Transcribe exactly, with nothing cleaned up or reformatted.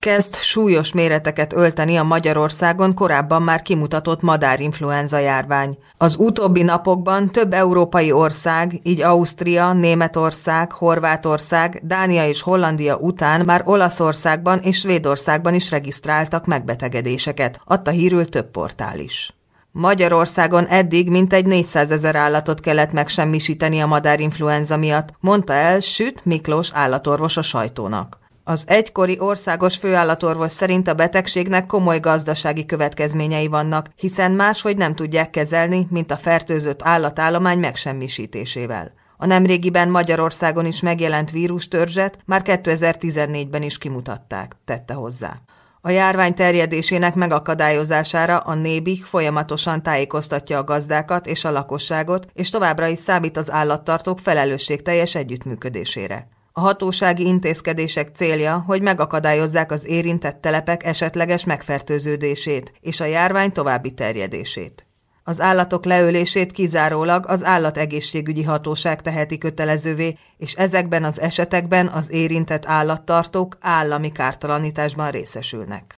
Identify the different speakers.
Speaker 1: kezd súlyos méreteket ölteni a Magyarországon korábban már kimutatott madárinfluenza járvány. Az utóbbi napokban több európai ország, így Ausztria, Németország, Horvátország, Dánia és Hollandia után már Olaszországban és Svédországban is regisztráltak megbetegedéseket, adta hírül több portál is. Magyarországon eddig mintegy négyszázezer állatot kellett megsemmisíteni a madárinfluenza miatt, mondta el Süt Miklós állatorvos a sajtónak. Az egykori országos főállatorvos szerint a betegségnek komoly gazdasági következményei vannak, hiszen máshogy nem tudják kezelni, mint a fertőzött állatállomány megsemmisítésével. A nemrégiben Magyarországon is megjelent vírustörzset már kétezer-tizennégyben is kimutatták, tette hozzá. A járvány terjedésének megakadályozására a Nébih folyamatosan tájékoztatja a gazdákat és a lakosságot, és továbbra is számít az állattartók felelősségteljes együttműködésére. A hatósági intézkedések célja, hogy megakadályozzák az érintett telepek esetleges megfertőződését és a járvány további terjedését. Az állatok leölését kizárólag az állategészségügyi hatóság teheti kötelezővé, és ezekben az esetekben az érintett állattartók állami kártalanításban részesülnek.